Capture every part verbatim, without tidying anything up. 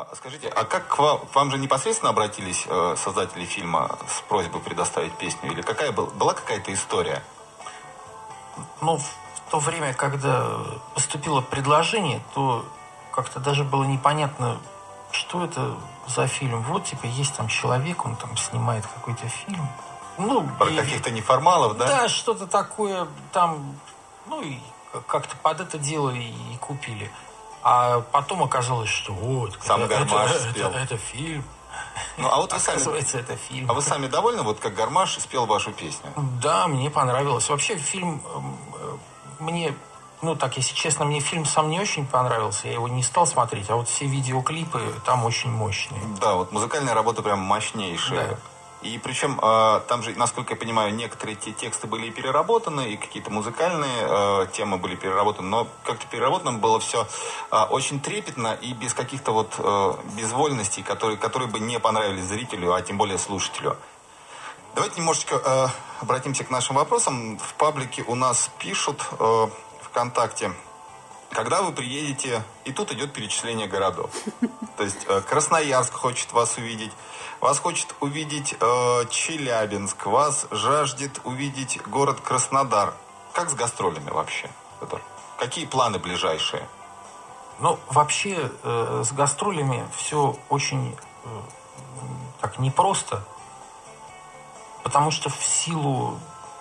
Скажите, а как к вам, к вам же непосредственно обратились э, создатели фильма с просьбой предоставить песню? Или какая был, была какая-то история? Ну, в то время, когда поступило предложение, то как-то даже было непонятно, что это за фильм. Вот, типа, есть там человек, он там снимает какой-то фильм. Ну, Про и, каких-то неформалов, да? Да, что-то такое там, ну, и как-то под это дело и, и купили. А потом оказалось, что вот, сам это, Гармаш это, спел. Это, это фильм. Ну, а вот вы Оказывается, сами, это фильм. А вы сами довольны, вот как Гармаш спел вашу песню? Да, мне понравилось. Вообще фильм мне, ну так, если честно, мне фильм сам не очень понравился. Я его не стал смотреть, а вот все видеоклипы там очень мощные. Да, вот музыкальная работа прям мощнейшая. Да. И причем э, там же, насколько я понимаю, некоторые те тексты были и переработаны, и какие-то музыкальные э, темы были переработаны, но как-то переработано было все э, очень трепетно и без каких-то вот э, безвольностей, которые, которые бы не понравились зрителю, а тем более слушателю. Давайте немножечко э, обратимся к нашим вопросам. В паблике у нас пишут э, ВКонтакте, когда вы приедете, и тут идет перечисление городов. То есть э, Красноярск хочет вас увидеть, вас хочет увидеть э, Челябинск, вас жаждет увидеть город Краснодар. Как с гастролями вообще, Федор? Какие планы ближайшие? Ну, вообще, э, с гастролями все очень э, так непросто. Потому что в силу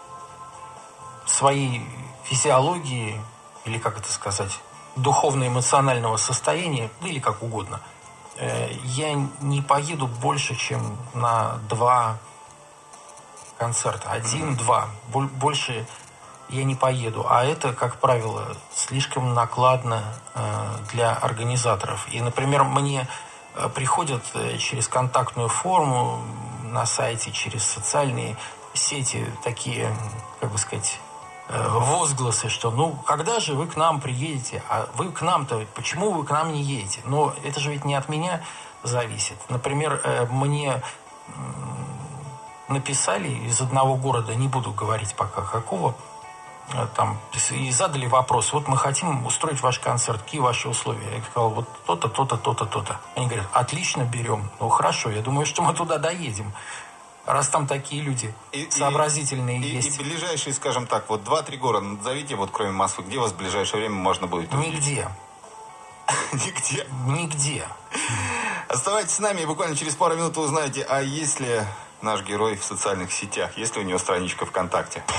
своей физиологии, или как это сказать, духовно-эмоционального состояния, или как угодно, э, я не поеду больше, чем на два концерта. Один-два. Больше я не поеду. А это, как правило, слишком накладно э, для организаторов. И, например, мне приходят через контактную форму на сайте, через социальные сети такие, как бы сказать, возгласы, что ну, когда же вы к нам приедете? А вы к нам-то, почему вы к нам не едете? Но это же ведь не от меня зависит. Например, мне написали из одного города, не буду говорить пока какого, там, и задали вопрос, вот мы хотим устроить ваш концерт, какие ваши условия? Я сказал, вот то-то, то-то, то-то, то-то. Они говорят, отлично, берем. Ну, хорошо, я думаю, что мы туда доедем, раз там такие люди и, сообразительные и, есть. И, и ближайшие, скажем так, вот два-три города назовите, вот кроме Москвы, где вас в ближайшее время можно будет увидеть? Нигде. Нигде? Нигде. Оставайтесь с нами, и буквально через пару минут вы узнаете, а есть ли наш герой в социальных сетях, есть ли у него страничка ВКонтакте.